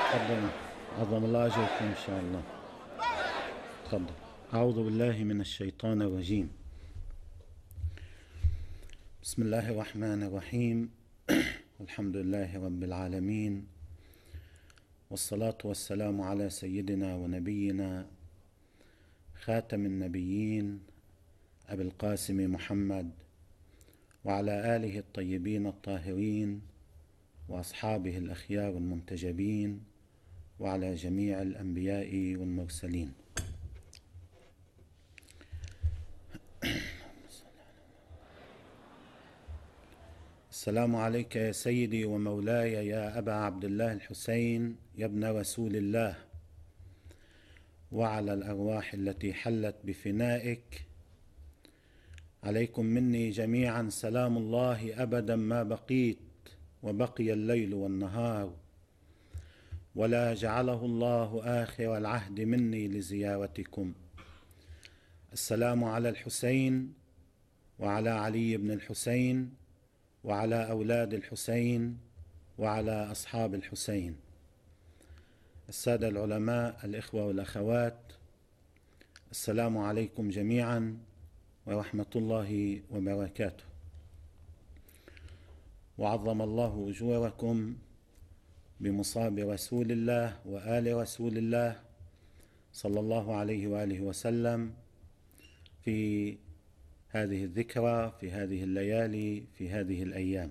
تفضل. عظم الله أجركم إن شاء الله. تفضل. أعوذ بالله من الشيطان الرجيم. بسم الله الرحمن الرحيم. الحمد لله رب العالمين، والصلاة والسلام على سيدنا ونبينا خاتم النبيين أبي القاسم محمد، وعلى آله الطيبين الطاهرين، وأصحابه الأخيار المنتجبين، وعلى جميع الأنبياء والمرسلين. السلام عليك يا سيدي ومولاي يا أبا عبد الله الحسين يا ابن رسول الله، وعلى الأرواح التي حلت بفنائك. عليكم مني جميعا سلام الله أبدا ما بقيت وبقي الليل والنهار، ولا جعله الله آخر العهد مني لزيارتكم. السلام على الحسين وعلى علي بن الحسين وعلى أولاد الحسين وعلى أصحاب الحسين. السادة العلماء، الإخوة والأخوات، السلام عليكم جميعا ورحمة الله وبركاته، وعظم الله أجوركم بمصاب رسول الله وآل رسول الله صلى الله عليه وآله وسلم في هذه الذكرى، في هذه الليالي، في هذه الأيام.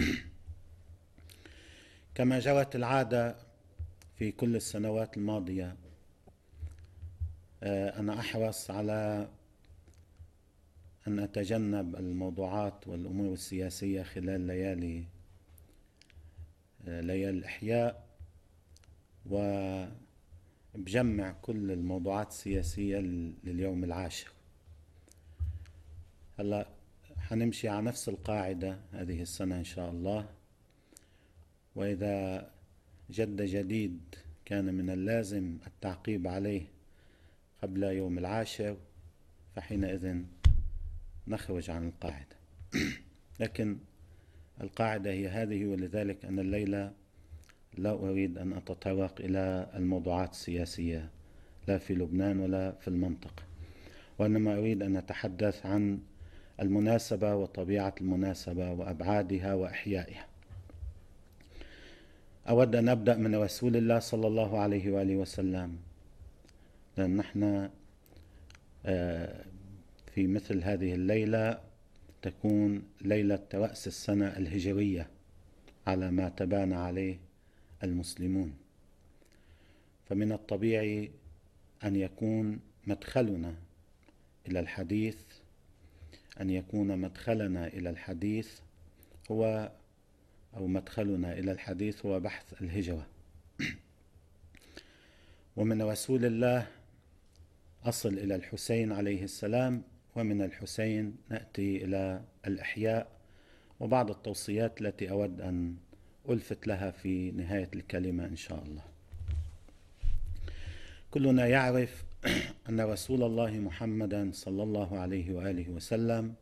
كما جرت العادة في كل السنوات الماضية، أنا أحرص على أن أتجنب الموضوعات والأمور السياسية خلال ليالي الإحياء، وبجمع كل الموضوعات السياسية لليوم العاشر. هلأ حنمشي على نفس القاعدة هذه السنة إن شاء الله، وإذا جد جديد كان من اللازم التعقيب عليه قبل يوم العاشر فحينئذ نخرج عن القاعدة. لكن القاعدة هي هذه، ولذلك أنا الليلة لا أريد أن أتطرق إلى الموضوعات السياسية لا في لبنان ولا في المنطقة، وإنما أريد أن أتحدث عن المناسبة وطبيعة المناسبة وأبعادها وإحيائها. أود أن أبدأ من رسول الله صلى الله عليه وآله وسلم، لأن نحن في مثل هذه الليلة تكون ليلة رأس السنة الهجرية على ما تبان عليه المسلمون، فمن الطبيعي أن يكون مدخلنا إلى الحديث هو بحث الهجرة. ومن رسول الله أصل إلى الحسين عليه السلام، ومن الحسين نأتي إلى الإحياء وبعض التوصيات التي أود أن ألفت لها في نهاية الكلمة إن شاء الله. كلنا يعرف أن رسول الله محمدا صلى الله عليه وآله وسلم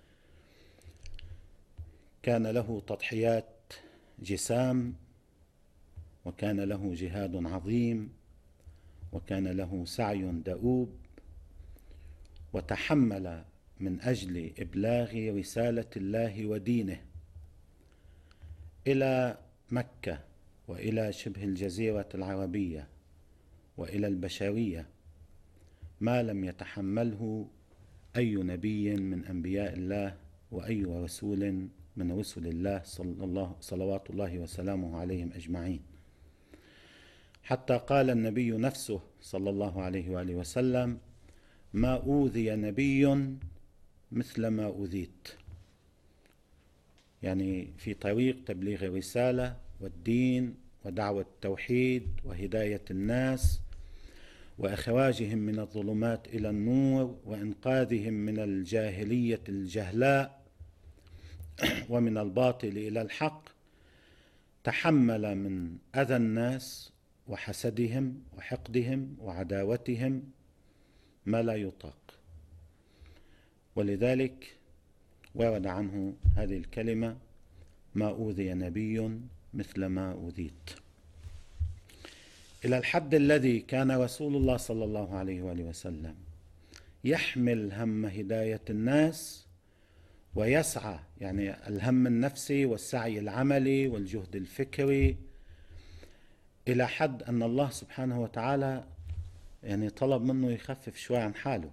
كان له تضحيات جسام، وكان له جهاد عظيم، وكان له سعي دؤوب، وتحمل من أجل إبلاغ رسالة الله ودينه إلى مكة وإلى شبه الجزيرة العربية وإلى البشرية ما لم يتحمله أي نبي من أنبياء الله وأي رسول من رسل الله صلوات الله وسلامه عليهم أجمعين. حتى قال النبي نفسه صلى الله عليه وآله وسلم: ما أوذي نبي مثل ما أوذيت. يعني في طريق تبليغ الرسالة والدين ودعوة التوحيد وهداية الناس وإخراجهم من الظلمات إلى النور وإنقاذهم من الجاهلية الجهلاء ومن الباطل إلى الحق، تحمل من أذى الناس وحسدهم وحقدهم وعداوتهم ما لا يطاق. ولذلك ورد عنه هذه الكلمة: ما أوذي نبي مثل ما أوذيت. إلى الحد الذي كان رسول الله صلى الله عليه وآله وسلم يحمل هم هداية الناس ويسعى، يعني الهم النفسي والسعي العملي والجهد الفكري، إلى حد أن الله سبحانه وتعالى يعني طلب منه يخفف شوي عن حاله.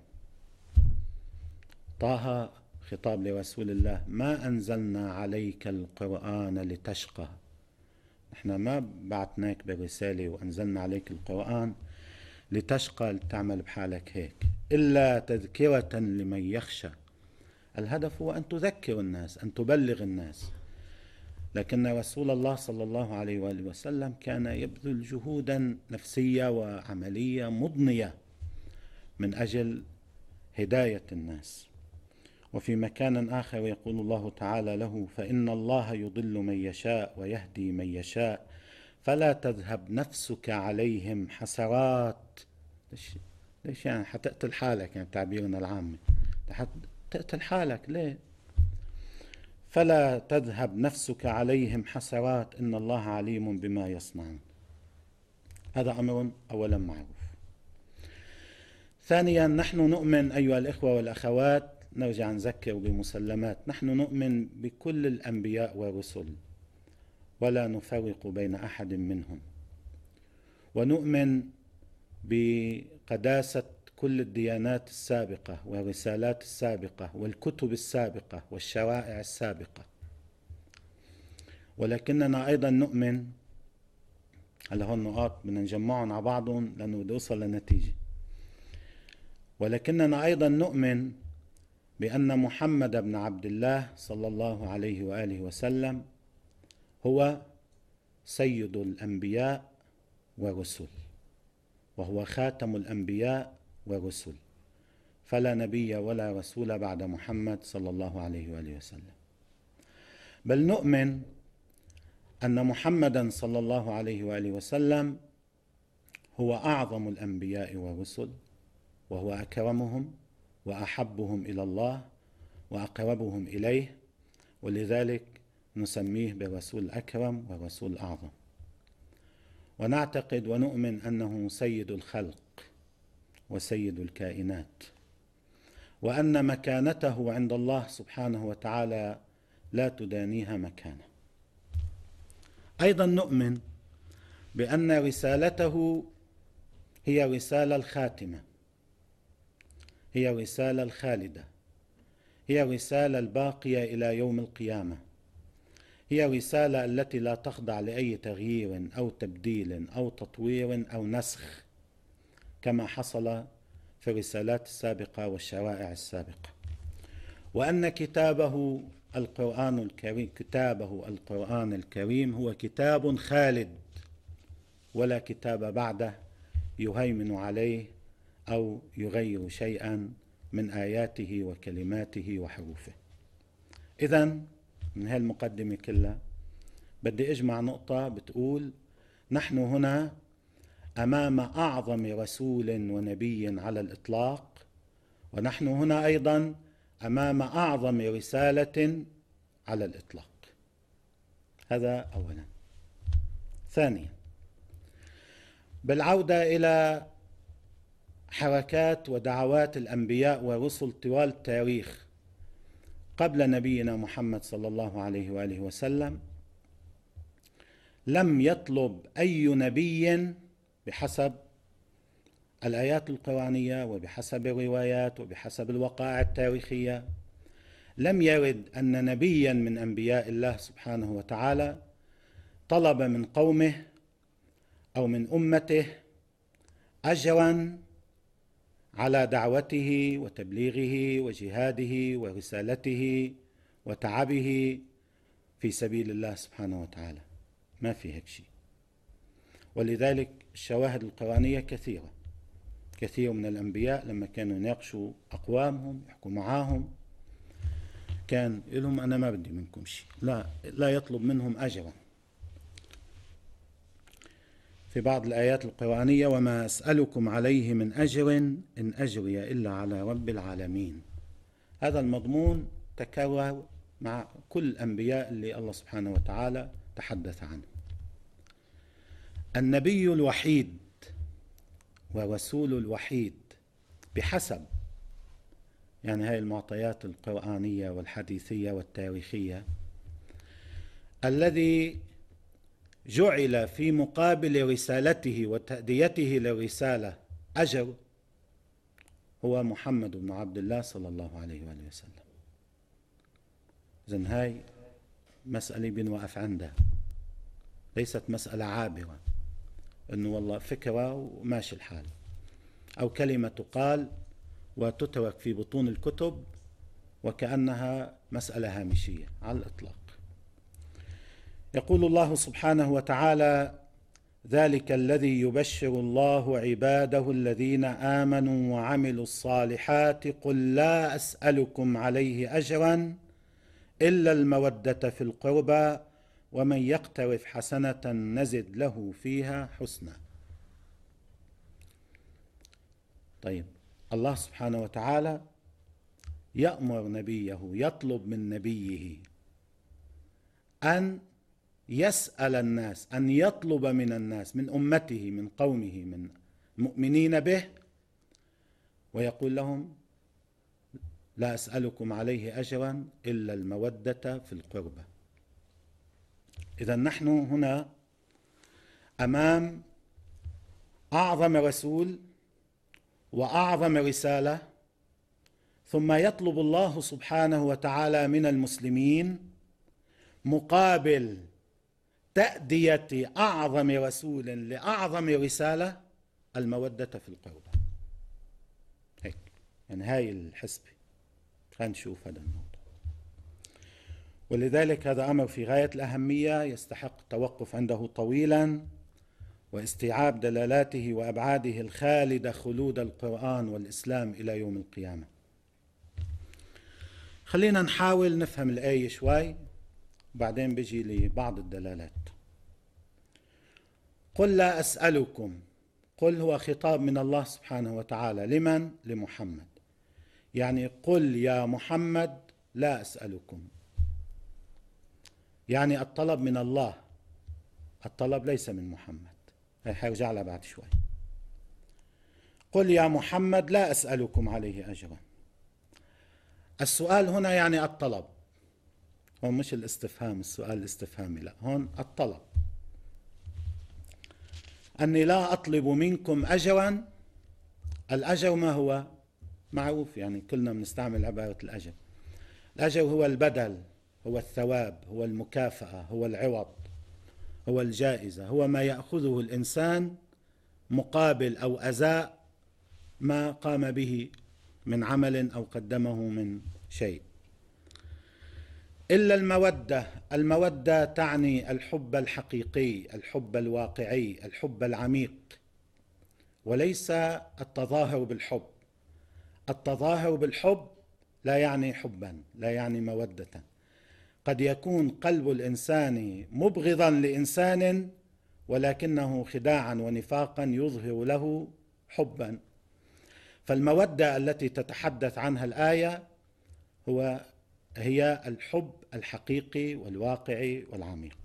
طه خطاب لرسول الله: ما أنزلنا عليك القرآن لتشقى. نحن ما بعثناك برسالة وأنزلنا عليك القرآن لتشقى، لتعمل بحالك هيك، إلا تذكرة لمن يخشى. الهدف هو أن تذكر الناس، أن تبلغ الناس. لكن رسول الله صلى الله عليه وآله وسلم كان يبذل جهودا نفسية وعملية مضنية من أجل هداية الناس. وفي مكان آخر يقول الله تعالى له: فإن الله يضل من يشاء ويهدي من يشاء فلا تذهب نفسك عليهم حسرات. ليش يعني حتقتل حالك؟ يعني تعبيرنا العامي حتقتل حالك ليه؟ فلا تذهب نفسك عليهم حسرات إن الله عليم بما يصنعون. هذا أمر أولا معروف. ثانيا، نحن نؤمن أيها الإخوة والأخوات، نرجع نذكر بمسلمات، نحن نؤمن بكل الأنبياء والرسل ولا نفرق بين أحد منهم، ونؤمن بقداسة كل الديانات السابقة والرسالات السابقة والكتب السابقة والشرائع السابقة. ولكننا أيضا نؤمن، هلا هون نقاط بدنا نجمعهم على بعضهم لأنه بده يوصل لنتيجة. ولكننا أيضا نؤمن بأن محمد بن عبد الله صلى الله عليه وآله وسلم هو سيد الأنبياء والرسل، وهو خاتم الأنبياء والرسل، فلا نبي ولا رسول بعد محمد صلى الله عليه وآله وسلم. بل نؤمن أن محمدا صلى الله عليه وآله وسلم هو أعظم الأنبياء والرسل، وهو أكرمهم وأحبهم إلى الله وأقربهم إليه، ولذلك نسميه بالرسول الأكرم والرسول الأعظم. ونعتقد ونؤمن أنه سيد الخلق وسيد الكائنات، وأن مكانته عند الله سبحانه وتعالى لا تدانيها مكانه. أيضا نؤمن بأن رسالته هي رسالة الخاتمة، هي رسالة الخالدة، هي رسالة الباقية إلى يوم القيامة، هي رسالة التي لا تخضع لأي تغيير أو تبديل أو تطوير أو نسخ كما حصل في الرسالات السابقة والشرائع السابقة. وأن كتابه القرآن الكريم هو كتاب خالد، ولا كتاب بعده يهيمن عليه أو يغير شيئا من آياته وكلماته وحروفه. إذن من هالمقدمة كلها بدي أجمع نقطة بتقول: نحن هنا أمام أعظم رسول ونبي على الإطلاق، ونحن هنا أيضا أمام أعظم رسالة على الإطلاق. هذا أولا. ثانيا، بالعودة إلى حركات ودعوات الأنبياء والرسل طوال التاريخ قبل نبينا محمد صلى الله عليه وآله وسلم، لم يطلب أي نبي بحسب الآيات القرآنية وبحسب الروايات وبحسب الوقائع التاريخية، لم يرد أن نبيا من أنبياء الله سبحانه وتعالى طلب من قومه أو من أمته أجرا على دعوته وتبليغه وجهاده ورسالته وتعبه في سبيل الله سبحانه وتعالى. ما في هيك شيء. ولذلك الشواهد القرآنية كثيرة. كثير من الأنبياء لما كانوا يناقشوا أقوامهم يحكوا معاهم كان لهم: أنا ما بدي منكم شيء، لا يطلب منهم أجرا. في بعض الآيات القرآنية: وما أسألكم عليه من أجر إن أجري إلا على رب العالمين. هذا المضمون تكرر مع كل الأنبياء اللي الله سبحانه وتعالى تحدث عنه. النبي الوحيد ورسول الوحيد بحسب يعني هاي المعطيات القرآنية والحديثية والتاريخية، الذي جعل في مقابل رسالته وتأديته للرسالة أجر، هو محمد بن عبد الله صلى الله عليه وآله وسلم. إذن هاي مسألة بنوقف عندها، ليست مسألة عابرة إنه والله فكرة وماشي الحال، أو كلمة تقال وتترك في بطون الكتب وكأنها مسألة هامشية على الإطلاق. يقول الله سبحانه وتعالى: ذلك الذي يبشر الله عباده الذين آمنوا وعملوا الصالحات قل لا أسألكم عليه أجرا إلا المودة في القربى ومن يقترف حسنة نزد له فيها حسنا. طيب، الله سبحانه وتعالى يأمر نبيه، يطلب من نبيه أن يسأل الناس، أن يطلب من الناس، من أمته، من قومه، من المؤمنين به، ويقول لهم: لا أسألكم عليه أجرا إلا المودة في القربى. إذن نحن هنا أمام أعظم رسول وأعظم رسالة، ثم يطلب الله سبحانه وتعالى من المسلمين مقابل تأدية أعظم رسول لأعظم رسالة المودة في القربى. هيك يعني هاي الحسبة، خلينا نشوف هذا الموضوع. ولذلك هذا أمر في غاية الأهمية، يستحق التوقف عنده طويلا واستيعاب دلالاته وأبعاده الخالدة خلود القرآن والإسلام إلى يوم القيامة. خلينا نحاول نفهم الآية شوي وبعدين بيجي لبعض الدلالات. قل لا أسألكم، قل هو خطاب من الله سبحانه وتعالى لمن؟ لمحمد. يعني قل يا محمد لا أسألكم، يعني الطلب من الله، الطلب ليس من محمد. هي حيرجع لها بعد شوي. قل يا محمد لا أسألكم عليه أجرا. السؤال هنا يعني الطلب، هون مش الاستفهام، السؤال الاستفهامي، لا، هون الطلب. أني لا أطلب منكم أجرا. الأجر ما هو؟ معروف، يعني كلنا بنستعمل عبارة الأجر. الأجر هو البدل، هو الثواب، هو المكافأة، هو العوض، هو الجائزة، هو ما يأخذه الإنسان مقابل أو أزاء ما قام به من عمل أو قدمه من شيء. إلا المودة. المودة تعني الحب الحقيقي، الحب الواقعي، الحب العميق، وليس التظاهر بالحب. التظاهر بالحب لا يعني حبا، لا يعني مودة. قد يكون قلب الإنسان مبغضا لإنسان ولكنه خداعا ونفاقا يظهر له حبا. فالمودة التي تتحدث عنها الآية هي الحب الحقيقي والواقعي والعميق.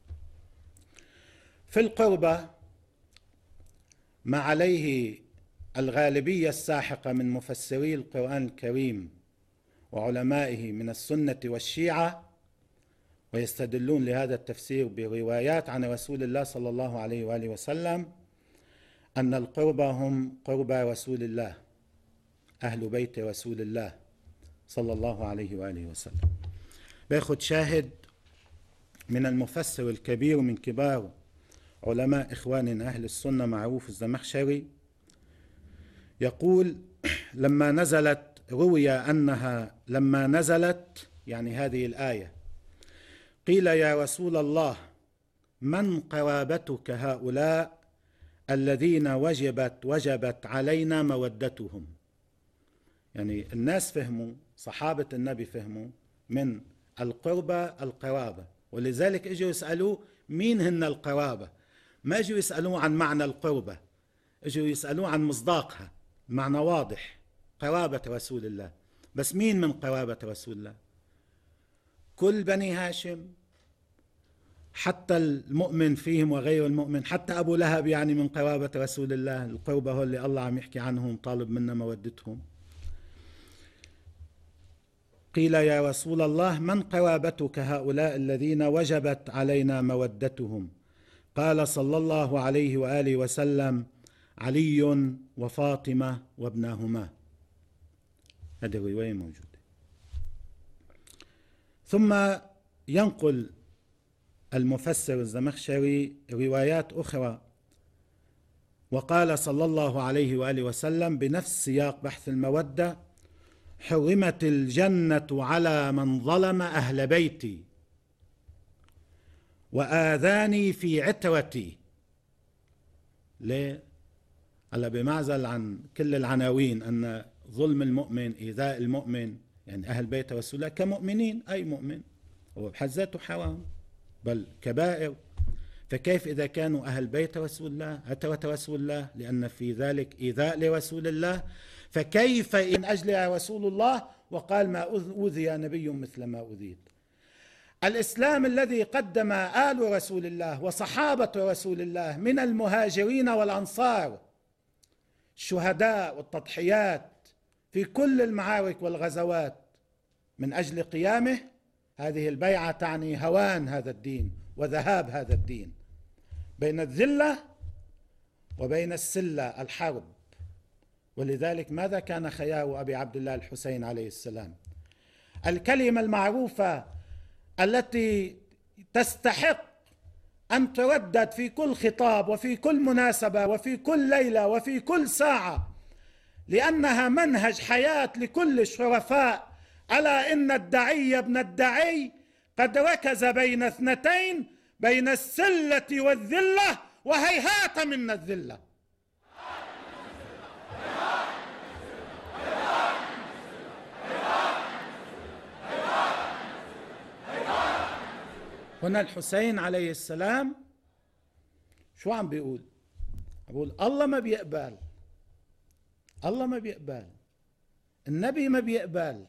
في القربة ما عليه الغالبية الساحقة من مفسري القرآن الكريم وعلمائه من السنة والشيعة، ويستدلون لهذا التفسير بروايات عن رسول الله صلى الله عليه وآله وسلم، أن القربة هم قربى رسول الله، أهل بيت رسول الله صلى الله عليه وآله وسلم. بياخد شاهد من المفسر الكبير من كبار علماء إخواننا أهل السنة معروف الزمخشري، يقول: لما نزلت، روي أنها لما نزلت يعني هذه الآية، قيل يا رسول الله من قرابتك هؤلاء الذين وجبت علينا مودتهم. يعني الناس فهموا، صحابة النبي فهموا من القربة القرابة، ولذلك اجوا يسألوا مين هن القرابة. ما اجوا يسألوا عن معنى القربة، اجوا يسألوا عن مصداقها. معنى واضح، قرابة رسول الله. بس مين من قرابة رسول الله؟ كل بني هاشم حتى المؤمن فيهم وغير المؤمن، حتى أبو لهب يعني من قرابة رسول الله، القربة هو اللي الله عم يحكي عنهم طالب منا مودتهم. قيل يا رسول الله من قرابتك هؤلاء الذين وجبت علينا مودتهم؟ قال صلى الله عليه وآله وسلم علي وفاطمة وابناهما. هذه الرواية موجودة. ثم ينقل المفسر الزمخشري روايات أخرى، وقال صلى الله عليه وآله وسلم بنفس سياق بحث المودة: حرمت الجنة على من ظلم أهل بيتي وآذاني في عترتي. ليه؟ هلا بمعزل عن كل العناوين أن ظلم المؤمن، إيذاء المؤمن، يعني أهل بيت رسول الله كمؤمنين، أي مؤمن هو بحد ذاته حرام بل كبائر، فكيف إذا كانوا أهل بيت رسول الله عترة رسول الله، لأن في ذلك إيذاء لرسول الله، فكيف إن أجل رسول الله وقال ما أوذي نبي مثل ما أوذيت. الإسلام الذي قدم آل رسول الله وصحابة رسول الله من المهاجرين والأنصار الشهداء والتضحيات في كل المعارك والغزوات من أجل قيامه، هذه البيعة تعني هوان هذا الدين وذهاب هذا الدين. بين الذلة وبين السلة الحرب. ولذلك ماذا كان خيار أبي عبد الله الحسين عليه السلام؟ الكلمة المعروفة التي تستحق أن تردد في كل خطاب وفي كل مناسبة وفي كل ليلة وفي كل ساعة، لأنها منهج حياة لكل الشرفاء: ألا إن الدعي ابن الدعي قد ركز بين اثنتين، بين السلة والذلة، وهيهات من الذلة. هنا الحسين عليه السلام شو عم بيقول؟ بيقول الله ما بيقبل، الله ما بيقبل، النبي ما بيقبل،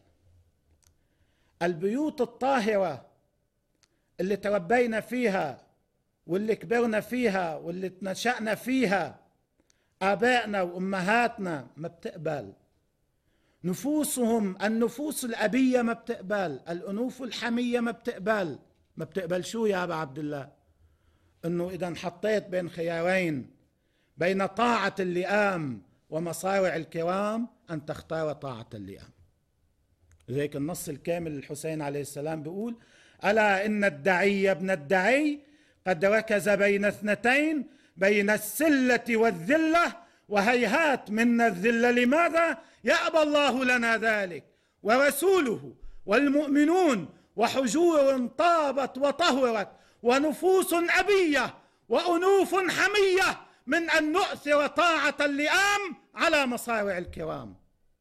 البيوت الطاهرة اللي تربينا فيها واللي كبرنا فيها واللي تنشأنا فيها آبائنا وأمهاتنا ما بتقبل، نفوسهم النفوس الأبية ما بتقبل، الأنوف الحمية ما بتقبل. ما بتقبل شو يا أبا عبد الله؟ إنه إذا حطيت بين خيارين، بين طاعة اللئام ومصارع الكرام، أن تختار طاعة اللئام. لذلك النص الكامل للحسين عليه السلام بيقول: ألا إن الدعي ابن الدعي قد ركز بين اثنتين، بين السلة والذلة، وهيهات منا الذلة. لماذا؟ يأبى الله لنا ذلك ورسوله والمؤمنون، وحجور طابت وطهرت ونفوس أبية وأنوف حمية من أن نؤثر طاعة اللئام على مصارع الكرام.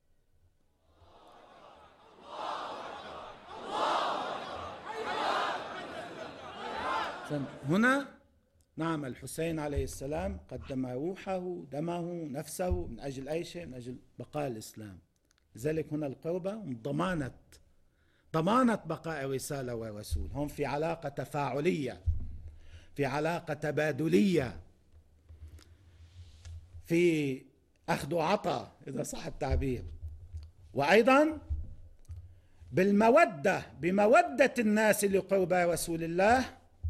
هنا نعم الحسين عليه السلام قدم روحه، دمه، نفسه من أجل أي شيء؟ من أجل بقاء الإسلام. لذلك هنا القربة ضمانة بقاء الرسالة والرسول. هم في علاقة تفاعلية، في علاقة تبادلية، في أخذ وعطاء إذا صح التعبير، وأيضا بالمودة، بمودة الناس لقرب رسول الله،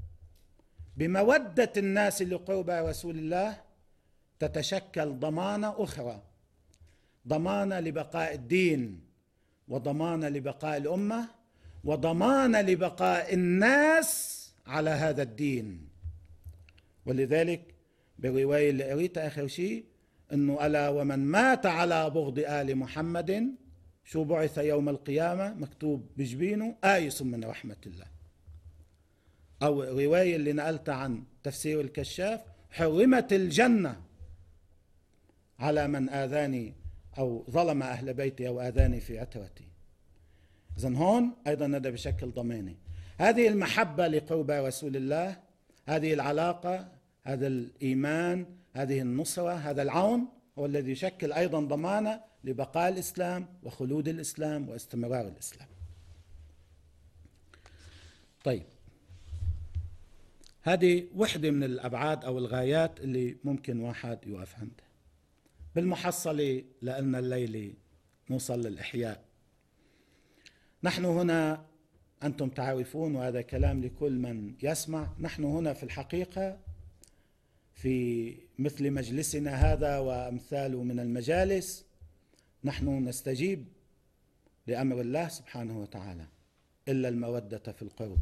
بمودة الناس لقرب رسول الله تتشكل ضمانة أخرى، ضمانة لبقاء الدين، وضمانة لبقاء الأمة، وضمانة لبقاء الناس على هذا الدين. ولذلك بالرواية اللي قريتها آخر شيء أنه ألا ومن مات على بغض آل محمد شو بعث يوم القيامة مكتوب بجبينه آيس من رحمة الله. أو الرواية اللي نقلت عن تفسير الكشاف: حرمت الجنة على من آذاني أو ظلم أهل بيتي أو آذاني في عترتي. إذن هون أيضا هذا بشكل ضماني. هذه المحبة لقرب رسول الله، هذه العلاقة، هذا الإيمان، هذه النصرة، هذا العون هو الذي يشكل أيضا ضمانة لبقاء الإسلام وخلود الإسلام واستمرار الإسلام. طيب، هذه وحدة من الأبعاد أو الغايات اللي ممكن واحد يوقف عندها. بالمحصلة لأن الليلة نوصل للإحياء. نحن هنا، أنتم تعرفون وهذا كلام لكل من يسمع، نحن هنا في الحقيقة في مثل مجلسنا هذا وأمثاله من المجالس نحن نستجيب لأمر الله سبحانه وتعالى، إلا المودة في القربى.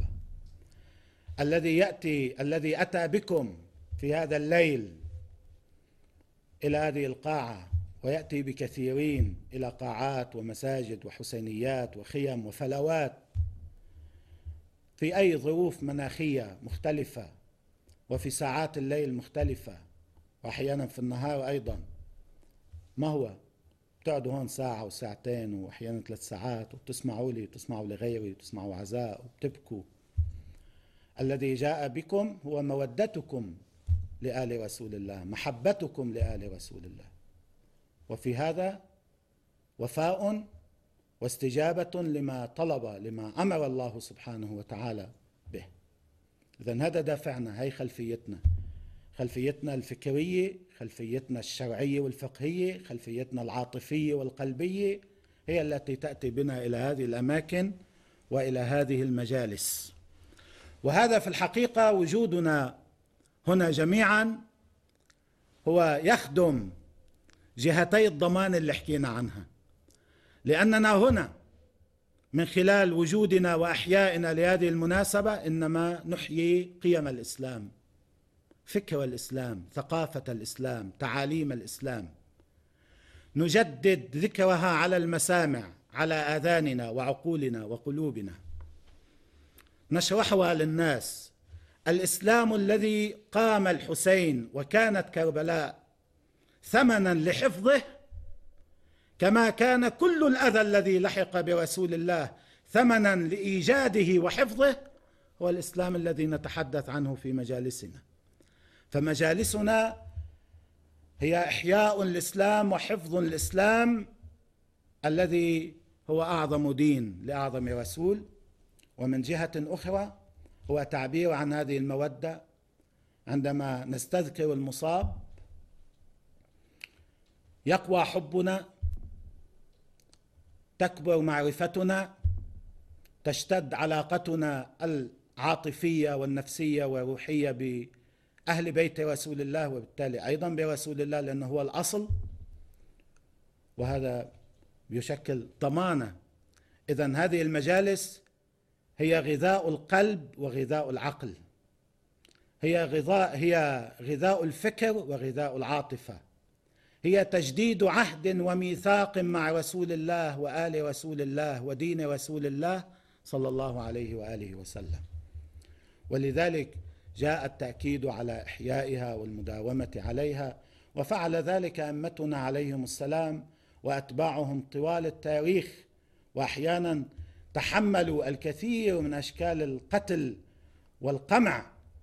الذي أتى بكم في هذا الليل إلى هذه القاعة، ويأتي بكثيرين إلى قاعات ومساجد وحسينيات وخيم وفلوات في أي ظروف مناخية مختلفة وفي ساعات الليل مختلفة وأحيانا في النهار أيضا، ما هو بتقعدوا هون ساعة وساعتين وأحيانا 3 ساعات وبتسمعوا لي وتسمعوا لغيري وتسمعوا عزاء وبتبكوا. الذي جاء بكم هو مودتكم لآل رسول الله، محبتكم لآل رسول الله، وفي هذا وفاء واستجابة لما طلب، لما أمر الله سبحانه وتعالى به. إذن هذا دافعنا، هي خلفيتنا الفكرية، خلفيتنا الشرعية والفقهية، خلفيتنا العاطفية والقلبية، هي التي تأتي بنا إلى هذه الأماكن وإلى هذه المجالس. وهذا في الحقيقة وجودنا هنا جميعا هو يخدم جهتي الضمان اللي حكينا عنها، لأننا هنا من خلال وجودنا وأحيائنا لهذه المناسبة إنما نحيي قيم الإسلام، فكر الإسلام، ثقافة الإسلام، تعاليم الإسلام، نجدد ذكرها على المسامع، على آذاننا وعقولنا وقلوبنا، نشرحها للناس. الإسلام الذي قام الحسين وكانت كربلاء ثمنا لحفظه، كما كان كل الأذى الذي لحق برسول الله ثمنا لإيجاده وحفظه، هو الإسلام الذي نتحدث عنه في مجالسنا. فمجالسنا هي إحياء الإسلام وحفظ الإسلام الذي هو أعظم دين لأعظم رسول، ومن جهة أخرى هو تعبير عن هذه المودة. عندما نستذكر المصاب يقوى حبنا، تكبر معرفتنا، تشتد علاقتنا العاطفية والنفسية والروحية بأهل بيت رسول الله، وبالتالي أيضا برسول الله لأنه هو الأصل، وهذا يشكل ضمانة. إذن هذه المجالس هي غذاء القلب وغذاء العقل، هي غذاء الفكر وغذاء العاطفة، هي تجديد عهد وميثاق مع رسول الله وآل رسول الله ودين رسول الله صلى الله عليه وآله وسلم. ولذلك جاء التأكيد على إحيائها والمداومة عليها، وفعل ذلك أئمتنا عليهم السلام وأتباعهم طوال التاريخ، وأحيانا تحملوا الكثير من أشكال القتل والقمع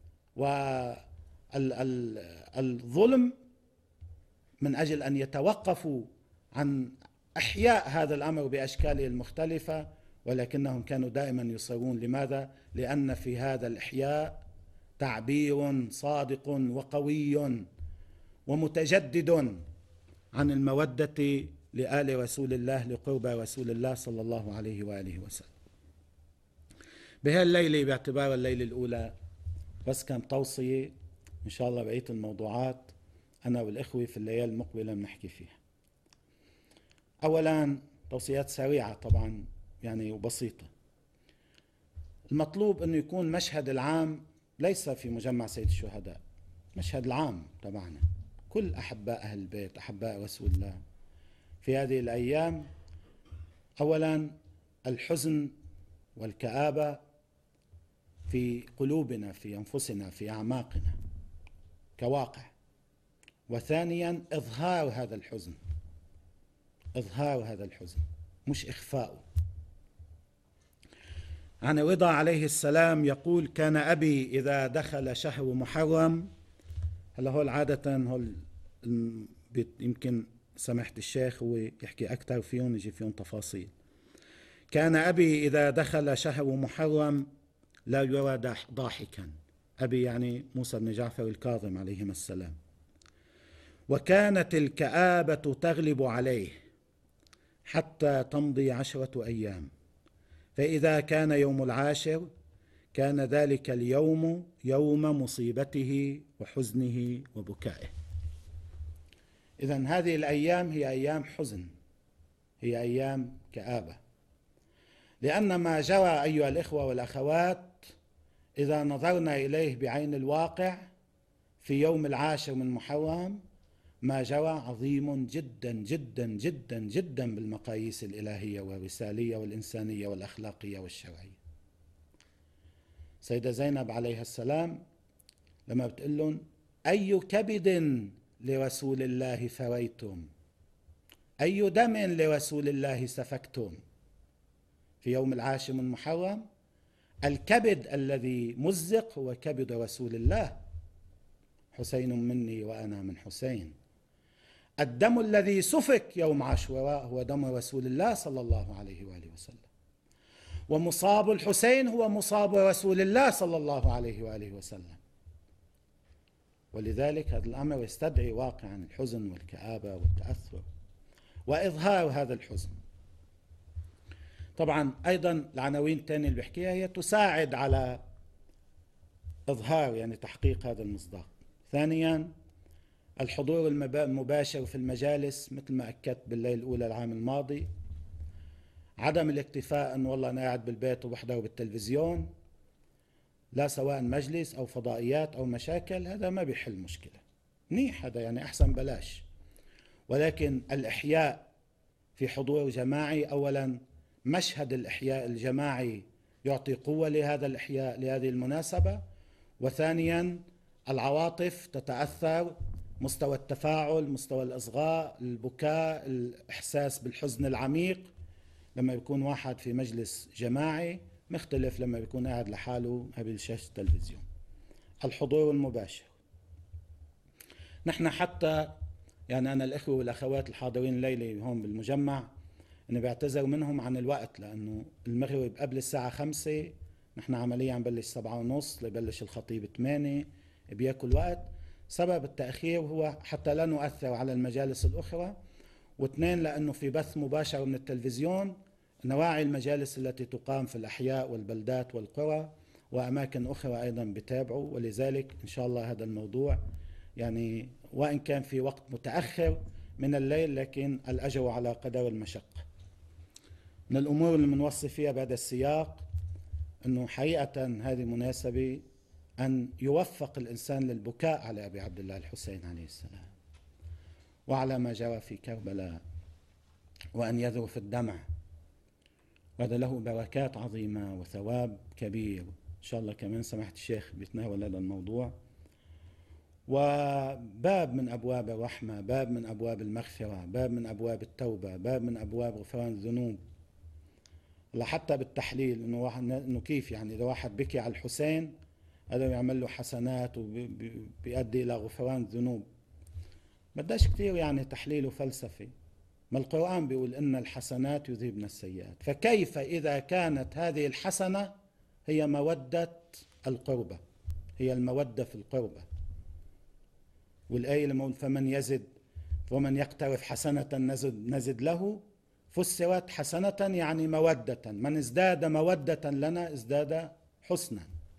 والظلم من أجل أن يتوقفوا عن إحياء هذا الأمر بأشكاله المختلفة، ولكنهم كانوا دائما يصرون. لماذا؟ لأن في هذا الإحياء تعبير صادق وقوي ومتجدد عن المودة لآل رسول الله، لقرب رسول الله صلى الله عليه وآله وسلم. بهذه الليلة باعتبار الليلة الأولى بس كان توصية، إن شاء الله بقية الموضوعات أنا والإخوة في الليالي المقبلة بنحكي فيها. أولا توصيات سريعة طبعا يعني وبسيطة. المطلوب أنه يكون مشهد العام ليس في مجمع سيد الشهداء، مشهد العام تبعنا كل أحباء أهل البيت، أحباء رسول الله في هذه الأيام. أولا الحزن والكآبة في قلوبنا، في أنفسنا، في أعماقنا كواقع. وثانيا إظهار هذا الحزن، إظهار هذا الحزن مش إخفاؤه. عن رضا عليه السلام يقول: كان أبي إذا دخل شهر محرم، هلا هو عادة هو يمكن سمحة الشيخ هو يحكي أكثر فيهم، يجي فيهم تفاصيل. كان أبي إذا دخل شهر محرم لا يرى ضاحكا أبي يعني موسى بن جعفر الكاظم عليهما السلام. وكانت الكآبة تغلب عليه حتى تمضي 10 أيام، فإذا كان يوم العاشر كان ذلك اليوم يوم مصيبته وحزنه وبكائه. إذن هذه الأيام هي أيام حزن، هي أيام كآبة، لأن ما جرى أيها الإخوة والأخوات إذا نظرنا إليه بعين الواقع في يوم العاشر من محرم ما جرى عظيم جدا جدا جدا جدا بالمقاييس الإلهية والرسالية والإنسانية والأخلاقية والشرعية. سيدة زينب عليها السلام لما بتقول لهم أي كبد لرسول الله فريتم، أي دم لرسول الله سفكتم في يوم العاشر من محرم، الكبد الذي مزق هو كبد رسول الله، حسين مني وأنا من حسين. الدم الذي سفك يوم عاشوراء هو دم رسول الله صلى الله عليه وآله وسلم، ومصاب الحسين هو مصاب رسول الله صلى الله عليه وآله وسلم. ولذلك هذا الأمر يستدعي واقعا الحزن والكآبة والتأثر وإظهار هذا الحزن. طبعا أيضا العناوين الثانية اللي بحكيها هي تساعد على إظهار يعني تحقيق هذا المصداق. ثانيا الحضور المباشر في المجالس مثل ما أكدت بالليلة الأولى العام الماضي، عدم الاكتفاء أن والله أنا قاعد بالبيت وبحضر بالتلفزيون، لا سواء مجلس أو فضائيات أو مشاكل، هذا ما بيحل مشكلة، منيح هذا يعني أحسن بلاش، ولكن الإحياء في حضور جماعي، أولا مشهد الإحياء الجماعي يعطي قوة لهذا الإحياء لهذه المناسبة، وثانيا العواطف تتأثر، مستوى التفاعل، مستوى الإصغاء، البكاء، الإحساس بالحزن العميق لما يكون واحد في مجلس جماعي مختلف لما يكون قاعد لحاله قبل شاشة التلفزيون. الحضور المباشر، نحن حتى يعني أنا الإخوة والأخوات الحاضرين الليلة هون بالمجمع أنا بعتذر منهم عن الوقت، لأنه المغرب قبل الساعة 5، نحن عمليا نبلش 7:30 ليبلش الخطيب 8، بياكل وقت. سبب التأخير هو حتى لا نؤثر على المجالس الأخرى، واثنين لأنه في بث مباشر من التلفزيون نواعي المجالس التي تقام في الأحياء والبلدات والقرى وأماكن أخرى أيضا بتابعوا، ولذلك إن شاء الله هذا الموضوع يعني وإن كان في وقت متأخر من الليل لكن الأجر على قدر المشقة. من الأمور اللي بنوصي فيها بهذا السياق أنه حقيقة هذه مناسبة أن يوفق الإنسان للبكاء على أبي عبد الله الحسين عليه السلام وعلى ما جرى في كربلاء، وأن يذرف الدمع، وهذا له بركات عظيمة وثواب كبير. إن شاء الله كمان سماحة الشيخ بيتناول هذا الموضوع، وباب من أبواب الرحمة، باب من أبواب المغفرة، باب من أبواب التوبة، باب من أبواب غفران الذنوب. حتى بالتحليل إنه كيف يعني إذا واحد بكي على الحسين هذا يعمل له حسنات وبيؤدي إلى غفران الذنوب، بداش كتير يعني تحليل وفلسفي، ما القرآن بيقول إن الحسنات يذهبن السيئات، فكيف إذا كانت هذه الحسنة هي مودة القربة، هي المودة في القربة. والآية لما فمن يزد ومن يقترف حسنة نزد له، فسرت حسنة يعني مودة، من ازداد مودة لنا ازداد حسنا.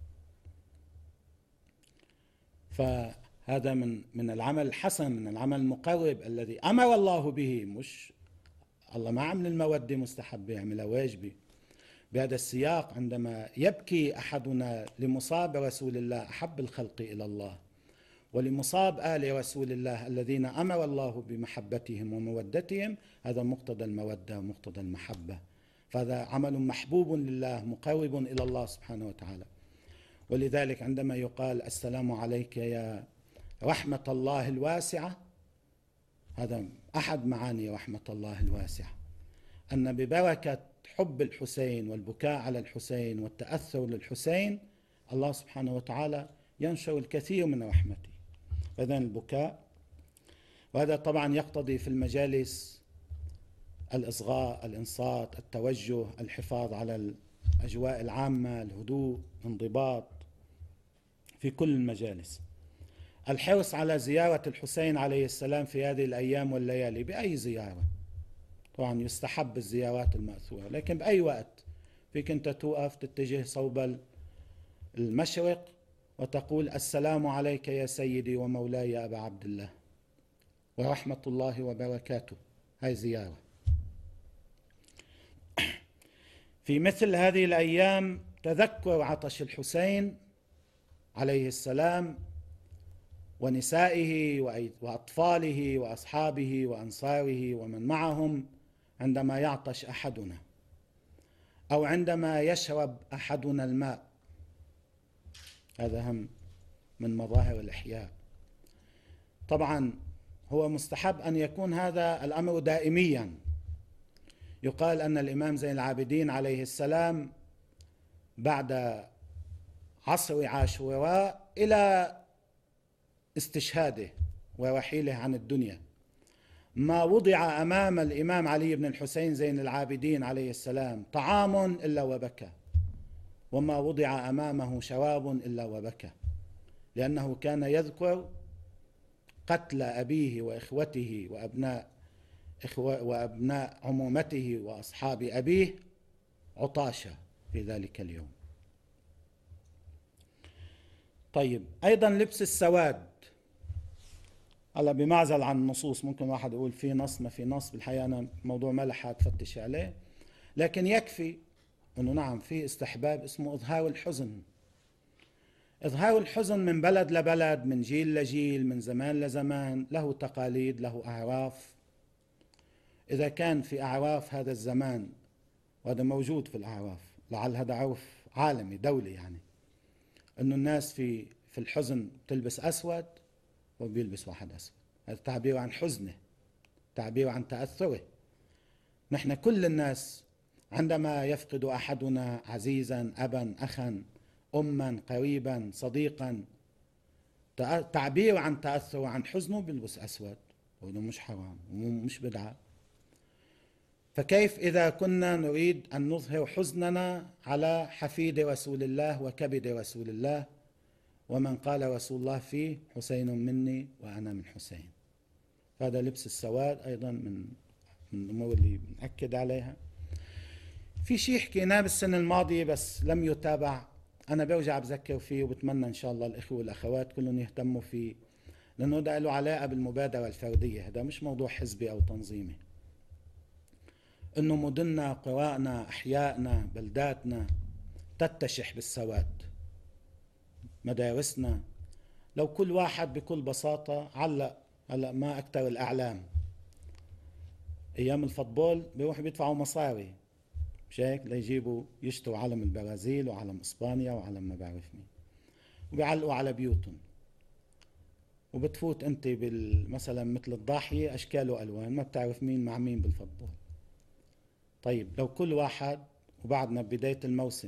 فهذا من العمل الحسن، من العمل المقرب الذي أمر الله به، مش الله ما عمل المودة مستحبة، عملها واجبة. بهذا السياق عندما يبكي أحدنا لمصاب رسول الله أحب الخلق إلى الله ولمصاب آل رسول الله الذين أمر الله بمحبتهم ومودتهم، هذا مقتضى المودة ومقتضى المحبة، فهذا عمل محبوب لله مقرب إلى الله سبحانه وتعالى. ولذلك عندما يقال السلام عليك يا رحمة الله الواسعة، هذا أحد معاني رحمة الله الواسعة، أن ببركة حب الحسين والبكاء على الحسين والتأثر للحسين الله سبحانه وتعالى ينشر الكثير من رحمته. إذن البكاء، وهذا طبعا يقتضي في المجالس الإصغاء، الإنصات، التوجه، الحفاظ على الأجواء العامة، الهدوء، الانضباط، في كل المجالس. الحرص على زيارة الحسين عليه السلام في هذه الأيام والليالي بأي زيارة، طبعا يستحب الزيارات المأثورة، لكن بأي وقت فيك أنت توقف تتجه صوب المشرق وتقول السلام عليك يا سيدي ومولاي يا أبا عبد الله ورحمة الله وبركاته. هاي زيارة. في مثل هذه الأيام تذكر عطش الحسين عليه السلام ونسائه وأطفاله وأصحابه وأنصاره ومن معهم عندما يعطش أحدنا، أو عندما يشرب أحدنا الماء. هذا هم من مظاهر الإحياء. طبعا هو مستحب أن يكون هذا الأمر دائميا. يقال أن الإمام زين العابدين عليه السلام بعد عصر عاشوراء إلى استشهاده ورحيله عن الدنيا ما وضع أمام الإمام علي بن الحسين زين العابدين عليه السلام طعام إلا وبكى، وما وضع أمامه شراب إلا وبكى، لأنه كان يذكر قتل أبيه وإخوته وأبناء عمومته وأصحاب أبيه عطاشا في ذلك اليوم. طيب، أيضا لبس السواد. هلا بمعزل عن النصوص، ممكن واحد يقول في نص ما في نص، بالحقيقة أنا موضوع ما لحقت فتش عليه، لكن يكفي أنه نعم في استحباب اسمه إظهار الحزن. إظهار الحزن من بلد لبلد، من جيل لجيل، من زمان لزمان، له تقاليد، له أعراف. إذا كان في أعراف هذا الزمان، وهذا موجود في الأعراف، لعل هذا عرف عالمي دولي، يعني أنه الناس في الحزن تلبس أسود وبيلبس واحد أسود، هذا تعبير عن حزنه، تعبير عن تأثره. نحن كل الناس عندما يفقد أحدنا عزيزا، أبا، أخا، أما، قريبا، صديقا، تعبير عن تأثره عن حزنه بيلبس أسود، وإنه مش حرام ومش بدعة. فكيف إذا كنا نريد أن نظهر حزننا على حفيد رسول الله وكبد رسول الله، ومن قال رسول الله فيه حسين مني وأنا من حسين. هذا لبس السواد أيضا من الأمور اللي بنأكد عليها. في شيء حكيناه بالسنة الماضية بس لم يتابع، أنا برجع بذكر فيه وبتمنى إن شاء الله الإخوة والأخوات كلهم يهتموا فيه، لأنه ده له علاقة بالمبادرة الفردية، هذا مش موضوع حزبي أو تنظيمي. إنه مدننا، قراءنا، أحيائنا، بلداتنا تتشح بالسواد. مدارسنا، لو كل واحد بكل بساطة علق، هلا ما أكثر الأعلام أيام الفوتبول بيروحوا بيدفعوا مصاري، مش هيك، ليجيبوا يشتروا علم البرازيل وعلم إسبانيا وعلم ما بعرف مين، وبيعلقوا على بيوتهم. وبتفوت أنت مثلا مثل الضاحية أشكال وألوان، ما بتعرف مين مع مين بالفوتبول. طيب لو كل واحد، وبعدنا ببداية الموسم،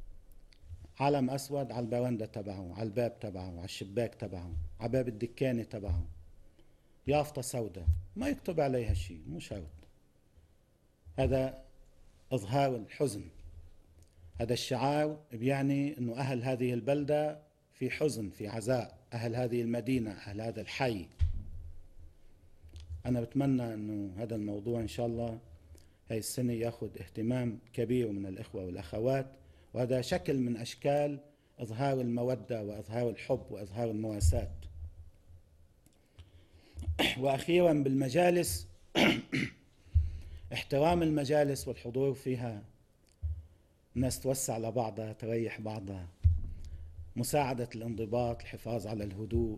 علم أسود على البرندة تبعه، على الباب تبعه، على الشباك تبعه، على باب الدكانة تبعه، يافطة سوداء ما يكتب عليها شيء، مو شرط. هذا إظهار الحزن، هذا الشعار بيعني أنه أهل هذه البلدة في حزن، في عزاء، أهل هذه المدينة، أهل هذا الحي. أنا بتمنى أنه هذا الموضوع إن شاء الله هاي السنة يأخذ اهتمام كبير من الإخوة والأخوات، وهذا شكل من أشكال إظهار المودة وإظهار الحب وإظهار المواساة. وأخيرا بالمجالس، احترام المجالس والحضور فيها، الناس توسع لبعضها، تريح بعضها، مساعدة الانضباط، الحفاظ على الهدوء.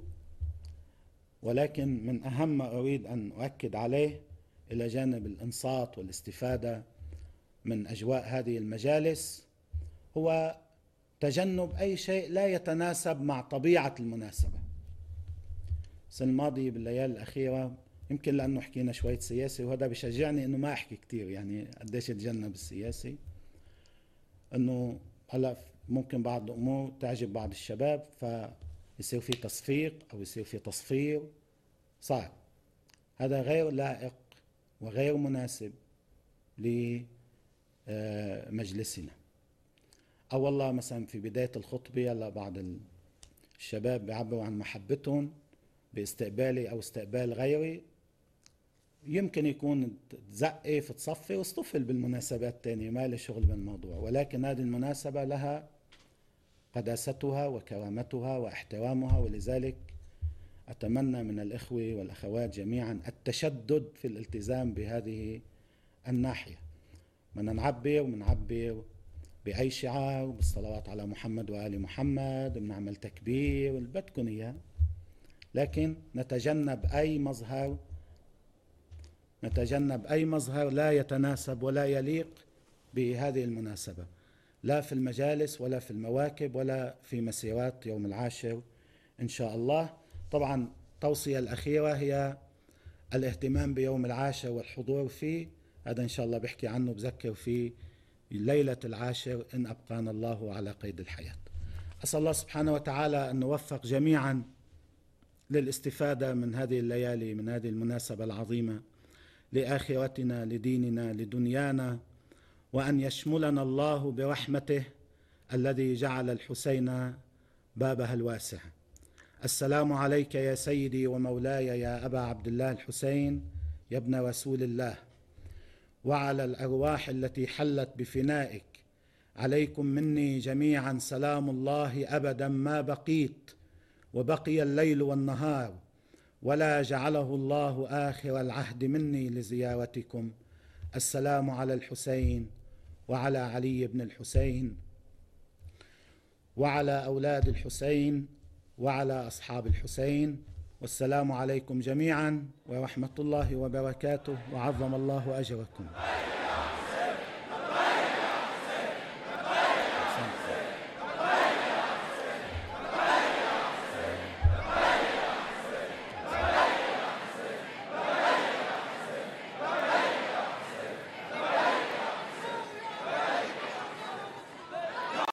ولكن من أهم ما أريد أن أؤكد عليه إلى جانب الإنصات والاستفادة من أجواء هذه المجالس هو تجنب أي شيء لا يتناسب مع طبيعة المناسبة. السنة الماضية بالليالي الأخيرة، يمكن لأنه حكينا شوية سياسي وهذا بيشجعني أنه ما أحكي كتير، يعني قديش أتجنب السياسي، أنه هلأ ممكن بعض الأمور تعجب بعض الشباب فيصير في تصفيق أو يصير في تصفير صعب. هذا غير لائق وغير مناسب لمجلسنا. أو والله مثلا في بداية الخطبة، يلا بعض الشباب بيعبروا عن محبتهم باستقبالي أو استقبال غيري، يمكن يكون تزقف تصفي واصطفل بالمناسبات التانية، ما لي شغل بالموضوع، ولكن هذه المناسبة لها قداستها وكرامتها واحترامها، ولذلك أتمنى من الإخوة والأخوات جميعا التشدد في الالتزام بهذه الناحية. بدنا نعبر بأي شعار، بالصلوات على محمد وآل محمد، بنعمل تكبير اللي بدكم إياه، لكن نتجنب أي مظهر لا يتناسب ولا يليق بهذه المناسبة، لا في المجالس ولا في المواكب ولا في مسيرات يوم العاشر إن شاء الله. طبعا التوصية الأخيرة هي الاهتمام بيوم العاشر والحضور فيه، هذا إن شاء الله بحكي عنه بذكر فيه ليلة العاشر إن أبقانا الله على قيد الحياة. أسأل الله سبحانه وتعالى أن نوفق جميعا للاستفادة من هذه الليالي، من هذه المناسبة العظيمة لآخرتنا، لديننا، لدنيانا، وأن يشملنا الله برحمته الذي جعل الحسين بابها الواسع. السلام عليك يا سيدي ومولاي يا أبا عبد الله الحسين يا ابن رسول الله، وعلى الأرواح التي حلت بفنائك، عليكم مني جميعا سلام الله أبدا ما بقيت وبقي الليل والنهار، ولا جعله الله آخر العهد مني لزيارتكم. السلام على الحسين وعلى علي بن الحسين وعلى أولاد الحسين وعلى أصحاب الحسين، والسلام عليكم جميعا ورحمة الله وبركاته، وعظم الله أجركم.